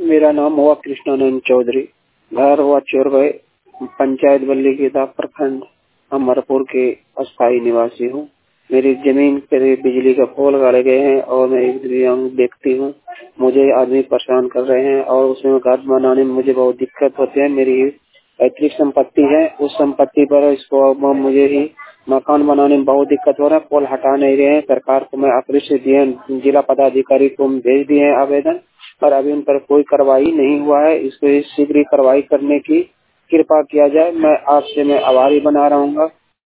मेरा नाम हुआ कृष्णानंद चौधरी। घर हुआ चोरगए, पंचायत बल्लीगीता, प्रखंड अमरपुर के अस्थायी निवासी हूँ। मेरी जमीन पर बिजली का पोल गाड़े गए हैं और मैं एक दिव्यांग व्यक्ति हूँ। मुझे आदमी परेशान कर रहे हैं और उसमें घर बनाने में मुझे बहुत दिक्कत होती है। मेरी पैतृक संपत्ति है, उस संपत्ति पर इसको मुझे ही मकान बनाने में बहुत दिक्कत हो रहा है। पोल हटा नहीं रहे हैं। सरकार को मैं अप्रेषित दिए, जिला पदाधिकारी को भेज दिए हैं आवेदन, पर अभी उन पर कोई कार्रवाई नहीं हुआ है। इसको शीघ्र कार्रवाई करने की कृपा किया जाए। मैं आपसे आभारी बना रहूंगा।